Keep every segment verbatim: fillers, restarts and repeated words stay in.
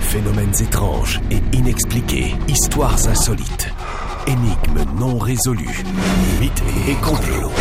Phénomènes étranges et inexpliqués, histoires insolites, énigmes non résolues, mythes et complots.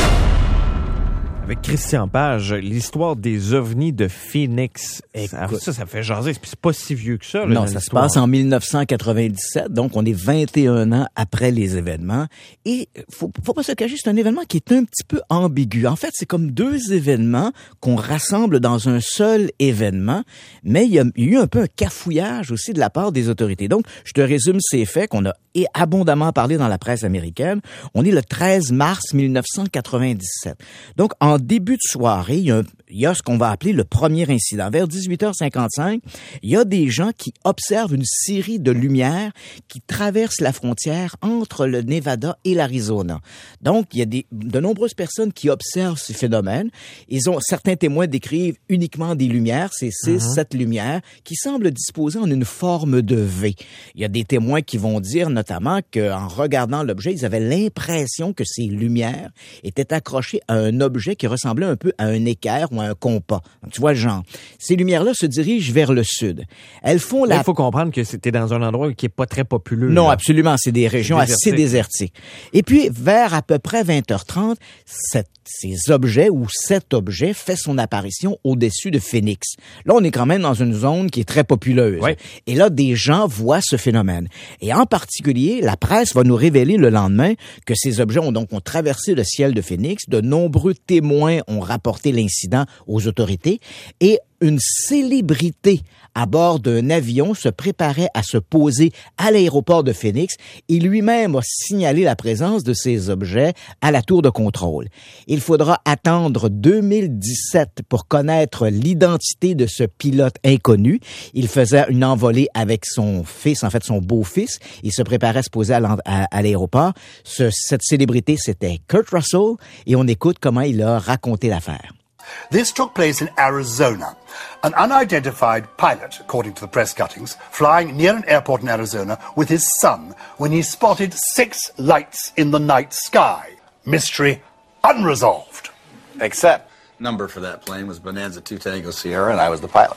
Avec Christian Page, l'histoire des ovnis de Phoenix. Écoute, ça, ça fait jaser. Puis c'est pas si vieux que ça. Là, non, ça l'histoire. se passe en dix-neuf cent quatre-vingt-dix-sept, donc on est vingt et un ans après les événements. Et faut, faut pas se cacher, c'est un événement qui est un petit peu ambigu. En fait, c'est comme deux événements qu'on rassemble dans un seul événement, mais il y a, il y a eu un peu un cafouillage aussi de la part des autorités. Donc, je te résume ces faits qu'on a abondamment parlé dans la presse américaine. On est le treize mars dix-neuf cent quatre-vingt-dix-sept. Donc, en début de soirée, il y a, un, il y a ce qu'on va appeler le premier incident. Vers dix-huit heures cinquante-cinq, il y a des gens qui observent une série de lumières qui traversent la frontière entre le Nevada et l'Arizona. Donc, il y a des, de nombreuses personnes qui observent ces phénomènes. Ils ont, certains témoins décrivent uniquement des lumières, c'est six, uh-huh. sept lumières, qui semblent disposées en une forme de V. Il y a des témoins qui vont dire notamment qu'en regardant l'objet, ils avaient l'impression que ces lumières étaient accrochées à un objet qui ressemblait un peu à un équerre ou à un compas. Donc, tu vois le genre. Ces lumières-là se dirigent vers le sud. Elles font la... Il faut comprendre que c'était dans un endroit qui est pas très populeux. Non, là. absolument. C'est des régions désertique. assez désertiques. Et puis, vers à peu près vingt heures trente, cette, ces objets ou cet objet fait son apparition au-dessus de Phoenix. Là, on est quand même dans une zone qui est très populeuse. Oui. Et là, des gens voient ce phénomène. Et en particulier, la presse va nous révéler le lendemain que ces objets ont donc ont traversé le ciel de Phoenix. De nombreux témoins ont rapporté l'incident aux autorités et une célébrité à bord d'un avion se préparait à se poser à l'aéroport de Phoenix et lui-même a signalé la présence de ces objets à la tour de contrôle. Il faudra attendre deux mille dix-sept pour connaître l'identité de ce pilote inconnu. Il faisait une envolée avec son fils, en fait son beau-fils. Il se préparait à se poser à, à, à l'aéroport. Ce, cette célébrité, c'était Kurt Russell et on écoute comment il a raconté l'affaire. This took place in Arizona. An unidentified pilot, according to the press cuttings, flying near an airport in Arizona with his son when he spotted six lights in the night sky. Mystery unresolved. Except, number for that plane was Bonanza two Tango Sierra, and I was the pilot.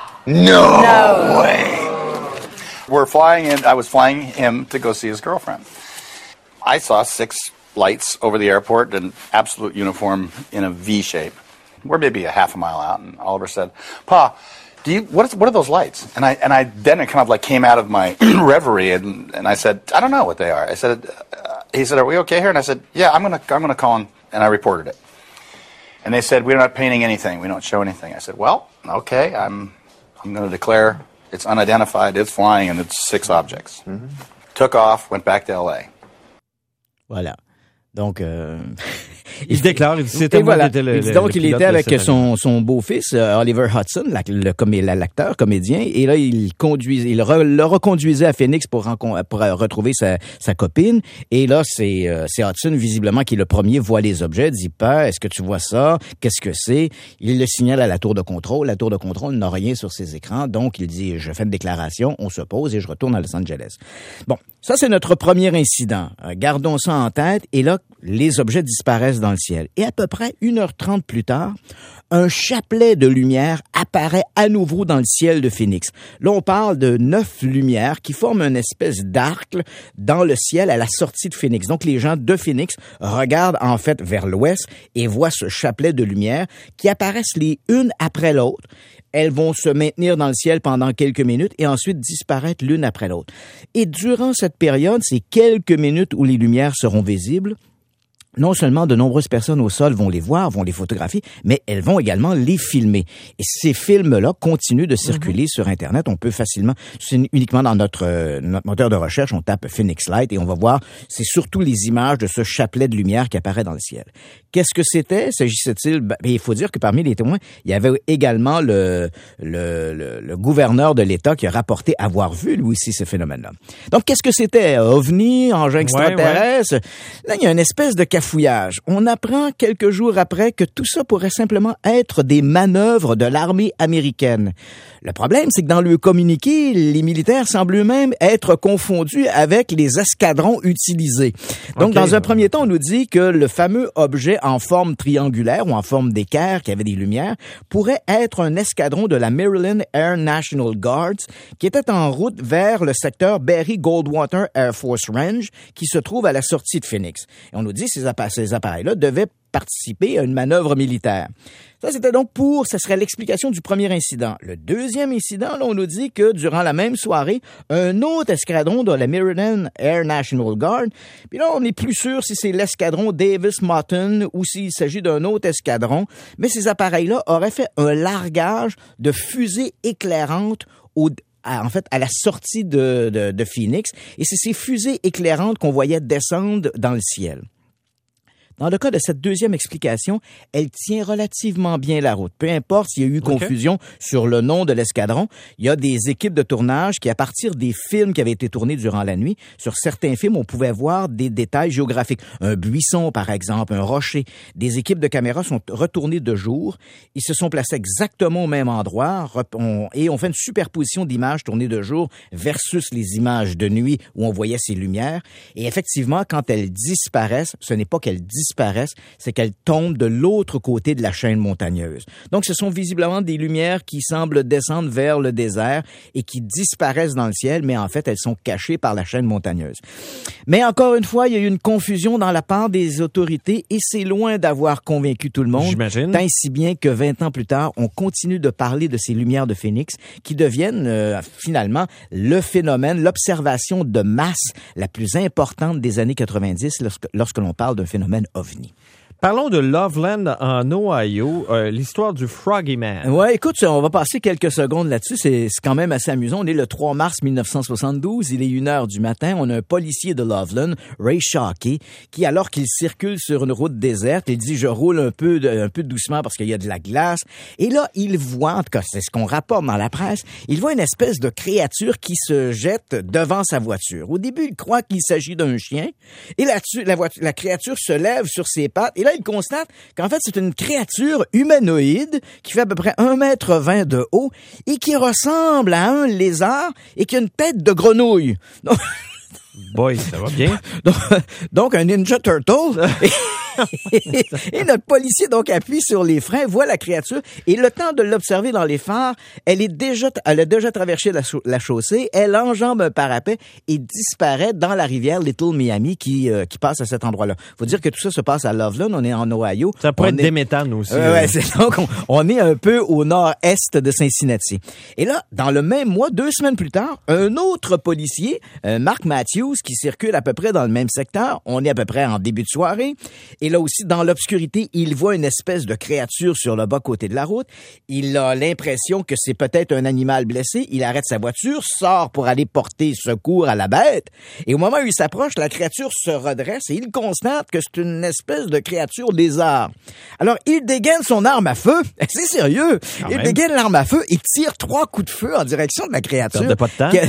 No, no way! We're flying in, I was flying him to go see his girlfriend. I saw six lights over the airport in absolute uniform in a V shape. We're maybe a half a mile out, and Oliver said, "Pa, do you what is what are those lights?" And I and I then it kind of like came out of my reverie, and and I said, "I don't know what they are." I said, uh, "He said, are we okay here?" And I said, "Yeah, I'm gonna I'm gonna call him," and I reported it. And they said, "We're not painting anything. We don't show anything." I said, "Well, okay, I'm I'm going to declare it's unidentified, it's flying, and it's six objects." Mm-hmm. Took off, went back to L A. Voilà. Donc, euh, il se déclare, il dit c'était moi voilà. qui étais le, il dit donc le il était avec son, son beau-fils, euh, Oliver Hudson, la, le, comé, l'acteur, comédien, et là, il conduisait, il re, le reconduisait à Phoenix pour, renco- pour retrouver sa, sa copine, et là, c'est, euh, c'est Hudson, visiblement, qui le premier voit les objets, dit pas, est-ce que tu vois ça? Qu'est-ce que c'est? Il le signale à la tour de contrôle, la tour de contrôle n'a rien sur ses écrans, donc il dit, je fais une déclaration, on se pose et je retourne à Los Angeles. Bon, ça, c'est notre premier incident. Euh, gardons ça en tête, et là, les objets disparaissent dans le ciel. Et à peu près une heure trente plus tard, un chapelet de lumière apparaît à nouveau dans le ciel de Phoenix. Là, on parle de neuf lumières qui forment une espèce d'arc dans le ciel à la sortie de Phoenix. Donc, les gens de Phoenix regardent en fait vers l'ouest et voient ce chapelet de lumière qui apparaissent les unes après l'autre. Elles vont se maintenir dans le ciel pendant quelques minutes et ensuite disparaître l'une après l'autre. Et durant cette période, ces quelques minutes où les lumières seront visibles, non seulement de nombreuses personnes au sol vont les voir, vont les photographier, mais elles vont également les filmer. Et ces films-là continuent de circuler mm-hmm. sur Internet. On peut facilement, c'est uniquement dans notre, euh, notre moteur de recherche, on tape Phoenix Light et on va voir, c'est surtout les images de ce chapelet de lumière qui apparaît dans le ciel. Qu'est-ce que c'était? S'agissait-il? Ben, il faut dire que parmi les témoins, il y avait également le, le, le, le gouverneur de l'État qui a rapporté avoir vu, lui aussi, ce phénomène-là. Donc, qu'est-ce que c'était? OVNI, engin extraterrestre? Ouais, ouais. Là, il y a une espèce de fouillage. On apprend quelques jours après que tout ça pourrait simplement être des manœuvres de l'armée américaine. Le problème, c'est que dans le communiqué, les militaires semblent eux-mêmes être confondus avec les escadrons utilisés. Donc, okay. Dans un premier temps, on nous dit que le fameux objet en forme triangulaire ou en forme d'équerre, qui avait des lumières, pourrait être un escadron de la Maryland Air National Guards qui était en route vers le secteur Berry-Goldwater Air Force Range qui se trouve à la sortie de Phoenix. Et on nous dit que ces, appa- ces appareils-là devaient participer à une manœuvre militaire. Ça, c'était donc pour, ça serait l'explication du premier incident. Le deuxième incident, là, on nous dit que durant la même soirée, un autre escadron de la Maryland Air National Guard, puis là, on n'est plus sûr si c'est l'escadron Davis-Moulton ou s'il s'agit d'un autre escadron, mais ces appareils-là auraient fait un largage de fusées éclairantes au À, en fait, à la sortie de, de, de Phoenix, et c'est ces fusées éclairantes qu'on voyait descendre dans le ciel. Dans le cas de cette deuxième explication, elle tient relativement bien la route. Peu importe s'il y a eu okay. confusion sur le nom de l'escadron, il y a des équipes de tournage qui, à partir des films qui avaient été tournés durant la nuit, sur certains films, on pouvait voir des détails géographiques. Un buisson, par exemple, un rocher. Des équipes de caméras sont retournées de jour. Ils se sont placés exactement au même endroit on, et on fait une superposition d'images tournées de jour versus les images de nuit où on voyait ces lumières. Et effectivement, quand elles disparaissent, ce n'est pas qu'elles disparaissent, disparaissent, c'est qu'elles tombent de l'autre côté de la chaîne montagneuse. Donc, ce sont visiblement des lumières qui semblent descendre vers le désert et qui disparaissent dans le ciel, mais en fait, elles sont cachées par la chaîne montagneuse. Mais encore une fois, il y a eu une confusion dans la part des autorités et c'est loin d'avoir convaincu tout le monde. J'imagine. Tant si bien que vingt ans plus tard, on continue de parler de ces lumières de Phoenix qui deviennent euh, finalement le phénomène, l'observation de masse la plus importante des années quatre-vingt-dix lorsque, lorsque l'on parle d'un phénomène ovni. Parlons de Loveland en Ohio, euh, l'histoire du Froggy Man. Ouais, écoute, on va passer quelques secondes là-dessus. C'est, c'est quand même assez amusant. On est le trois mars dix-neuf cent soixante-douze. Il est une heure du matin. On a un policier de Loveland, Ray Shockey, qui, alors qu'il circule sur une route déserte, il dit « Je roule un peu, de, un peu doucement parce qu'il y a de la glace. » Et là, il voit, en tout cas, c'est ce qu'on rapporte dans la presse, il voit une espèce de créature qui se jette devant sa voiture. Au début, il croit qu'il s'agit d'un chien. Et là-dessus, la, voiture, la créature se lève sur ses pattes. Et là, il constate qu'en fait, c'est une créature humanoïde qui fait à peu près un mètre vingt de haut et qui ressemble à un lézard et qui a une tête de grenouille. Donc, boy, ça va bien. donc, donc un Ninja Turtle. et, et notre policier donc appuie sur les freins, voit la créature et le temps de l'observer dans les phares, elle est déjà, elle a déjà traversé la, la chaussée, elle enjambe un parapet et disparaît dans la rivière Little Miami qui euh, qui passe à cet endroit-là. Faut dire que tout ça se passe à Loveland, on est en Ohio. Ça pourrait on être est... des méthanes aussi. Euh, ouais, c'est donc on, on est un peu au nord-est de Cincinnati. Et là, dans le même mois, deux semaines plus tard, un autre policier, euh, Mark Matthews, qui circule à peu près dans le même secteur, on est à peu près en début de soirée. Et là aussi, dans l'obscurité, il voit une espèce de créature sur le bas-côté de la route. Il a l'impression que c'est peut-être un animal blessé. Il arrête sa voiture, sort pour aller porter secours à la bête. Et au moment où il s'approche, la créature se redresse et il constate que c'est une espèce de créature lézard. Alors, il dégaine son arme à feu. C'est sérieux. Quand il même. dégaine l'arme à feu et tire trois coups de feu en direction de la créature. Perdez pas de temps.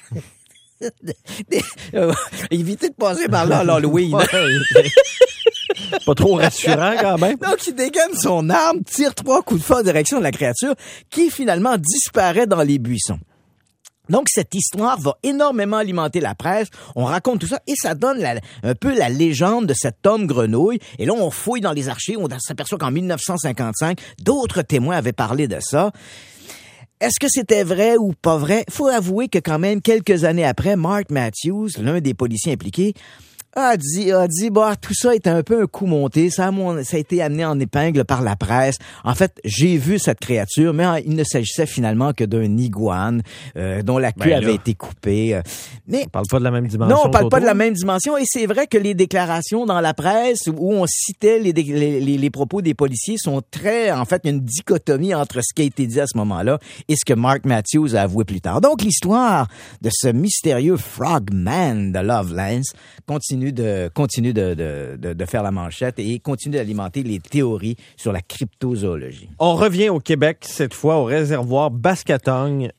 Évitez de passer par là à l'Halloween. Pas trop rassurant quand même. Donc, il dégaine son arme, tire trois coups de feu en direction de la créature qui finalement disparaît dans les buissons. Donc, cette histoire va énormément alimenter la presse. On raconte tout ça et ça donne la, un peu la légende de cet homme grenouille. Et là, on fouille dans les archives. On s'aperçoit qu'en dix-neuf cent cinquante-cinq, d'autres témoins avaient parlé de ça. Est-ce que c'était vrai ou pas vrai? Faut avouer que quand même, quelques années après, Mark Matthews, l'un des policiers impliqués, a dit, a dit, bah, tout ça était un peu un coup monté. Ça a, mon, ça a été amené en épingle par la presse. En fait, j'ai vu cette créature, mais il ne s'agissait finalement que d'un iguane, euh, dont la queue ben avait été coupée. Mais. On parle pas de la même dimension. Non, on parle Toto. pas de la même dimension. Et c'est vrai que les déclarations dans la presse où on citait les, les, les, les propos des policiers sont très, en fait, il y a une dichotomie entre ce qui a été dit à ce moment-là et ce que Mark Matthews a avoué plus tard. Donc, l'histoire de ce mystérieux Frogman de Loveland continue de continue de, de, de, de faire la manchette et continue d'alimenter les théories sur la cryptozoologie. On revient au Québec, cette fois au réservoir Bascatogne.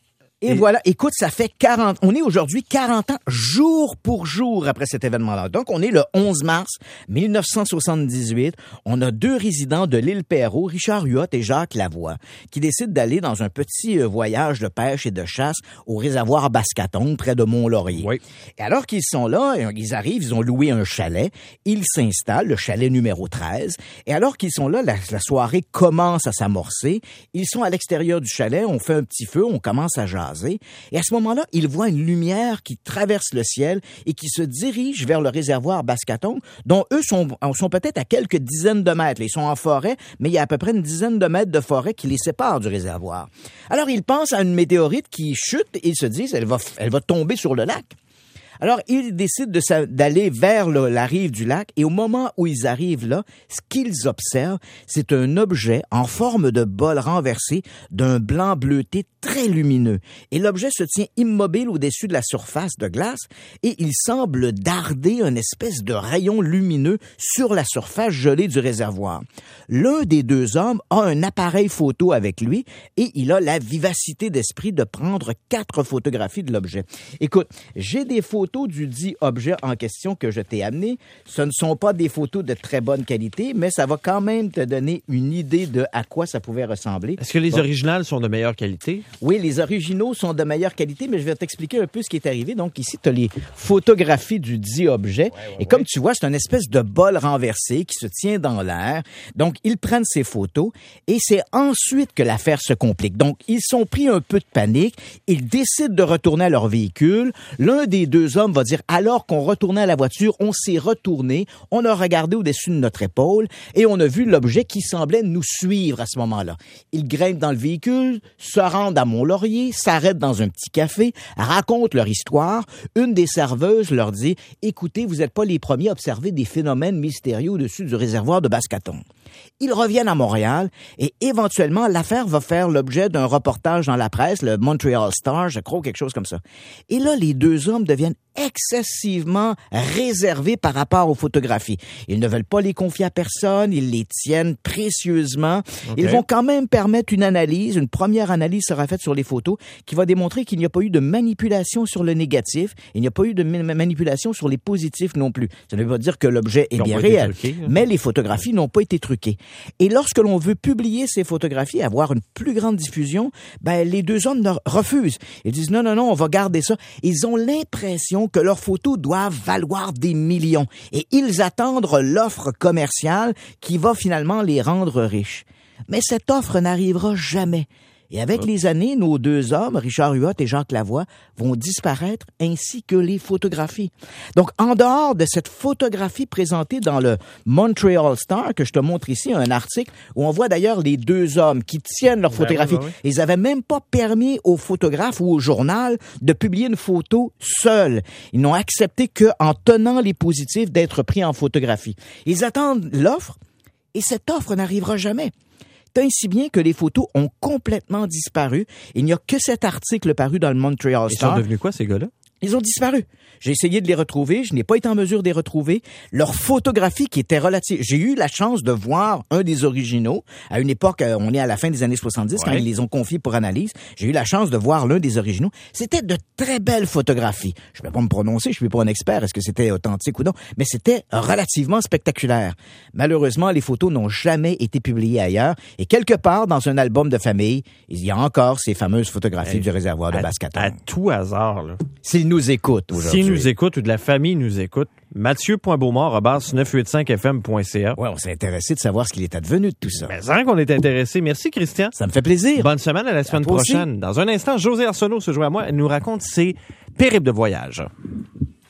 Et, et voilà, écoute, ça fait quarante, on est aujourd'hui quarante ans, jour pour jour après cet événement-là. Donc, on est le onze mars mille neuf cent soixante-dix-huit. On a deux résidents de l'île Perrot, Richard Huot et Jacques Lavoie, qui décident d'aller dans un petit voyage de pêche et de chasse au réservoir Bascaton, près de Mont-Laurier. Oui. Et alors qu'ils sont là, ils arrivent, ils ont loué un chalet, ils s'installent, le chalet numéro treize, et alors qu'ils sont là, la, la soirée commence à s'amorcer, ils sont à l'extérieur du chalet, on fait un petit feu, on commence à jaser, et à ce moment-là, ils voient une lumière qui traverse le ciel et qui se dirige vers le réservoir Bascaton, dont eux sont, sont peut-être à quelques dizaines de mètres. Ils sont en forêt, mais il y a à peu près une dizaine de mètres de forêt qui les séparent du réservoir. Alors, ils pensent à une météorite qui chute et ils se disent, elle va, elle va tomber sur le lac. Alors, ils décident de sa, d'aller vers le, la rive du lac et au moment où ils arrivent là, ce qu'ils observent, c'est un objet en forme de bol renversé d'un blanc bleuté très lumineux. Et l'objet se tient immobile au-dessus de la surface de glace et il semble darder une espèce de rayon lumineux sur la surface gelée du réservoir. L'un des deux hommes a un appareil photo avec lui et il a la vivacité d'esprit de prendre quatre photographies de l'objet. Écoute, j'ai des photos du dit objet en question que je t'ai amené. Ce ne sont pas des photos de très bonne qualité, mais ça va quand même te donner une idée de à quoi ça pouvait ressembler. Est-ce que les bon. originales sont de meilleure qualité? Oui, les originaux sont de meilleure qualité, mais je vais t'expliquer un peu ce qui est arrivé. Donc ici, tu as les photographies du dit objet. Ouais, ouais, et comme ouais. tu vois, c'est une espèce de bol renversé qui se tient dans l'air. Donc, ils prennent ces photos et c'est ensuite que l'affaire se complique. Donc, ils sont pris un peu de panique. Ils décident de retourner à leur véhicule. L'un des deux hommes va dire, alors qu'on retournait à la voiture, on s'est retourné, on a regardé au-dessus de notre épaule et on a vu l'objet qui semblait nous suivre à ce moment-là. Ils grimpent dans le véhicule, se rendent à Mont-Laurier, s'arrêtent dans un petit café, racontent leur histoire. Une des serveuses leur dit, écoutez, vous n'êtes pas les premiers à observer des phénomènes mystérieux au-dessus du réservoir de Bascaton. Ils reviennent à Montréal et éventuellement, l'affaire va faire l'objet d'un reportage dans la presse, le Montreal Star, je crois, quelque chose comme ça. Et là, les deux hommes deviennent excessivement réservés par rapport aux photographies. Ils ne veulent pas les confier à personne, ils les tiennent précieusement. Okay. Ils vont quand même permettre une analyse, une première analyse sera faite sur les photos qui va démontrer qu'il n'y a pas eu de manipulation sur le négatif, il n'y a pas eu de manipulation sur les positifs non plus. Ça ne veut pas dire que l'objet est bien réel, truqués, hein. mais les photographies n'ont pas été truquées. Et lorsque l'on veut publier ces photographies, avoir une plus grande diffusion, ben les deux hommes refusent. Ils disent non, non, non, on va garder ça. Ils ont l'impression que leurs photos doivent valoir des millions. Et ils attendent l'offre commerciale qui va finalement les rendre riches. Mais cette offre n'arrivera jamais. Et avec Oups. les années, nos deux hommes, Richard Huot et Jacques Lavoie, vont disparaître, ainsi que les photographies. Donc, en dehors de cette photographie présentée dans le Montreal Star, que je te montre ici, un article où on voit d'ailleurs les deux hommes qui tiennent leur photographie. Ben oui, ben oui. Ils n'avaient même pas permis au photographe ou au journal de publier une photo seule. Ils n'ont accepté qu'en tenant les positifs d'être pris en photographie. Ils attendent l'offre, et cette offre n'arrivera jamais. Ainsi bien que les photos ont complètement disparu. Il n'y a que cet article paru dans le Montreal Star. Ils sont devenus quoi, ces gars-là? Ils ont disparu. J'ai essayé de les retrouver. Je n'ai pas été en mesure de les retrouver. Leur photographie qui était relative. J'ai eu la chance de voir un des originaux. À une époque, on est à la fin des années soixante-dix, ouais. quand ils les ont confiés pour analyse. J'ai eu la chance de voir l'un des originaux. C'était de très belles photographies. Je ne peux pas me prononcer. Je ne suis pas un expert. Est-ce que c'était authentique ou non? Mais c'était relativement spectaculaire. Malheureusement, les photos n'ont jamais été publiées ailleurs. Et quelque part, dans un album de famille, il y a encore ces fameuses photographies hey, du réservoir de Bascaton. À tout hasard, là. S'ils nous écoutent aujourd'hui. S'ils nous écoutent ou de la famille nous écoute, mathieu point beaumont arobase neuf cent quatre-vingt-cinq f m point c a. Ouais, on s'est intéressé de savoir ce qu'il est advenu de tout ça. Mais c'est qu'on est intéressé. Merci, Christian. Ça me fait plaisir. Bonne semaine, à la semaine à prochaine. Aussi. Dans un instant, José Arsenault se joint à moi et nous raconte ses périples de voyage.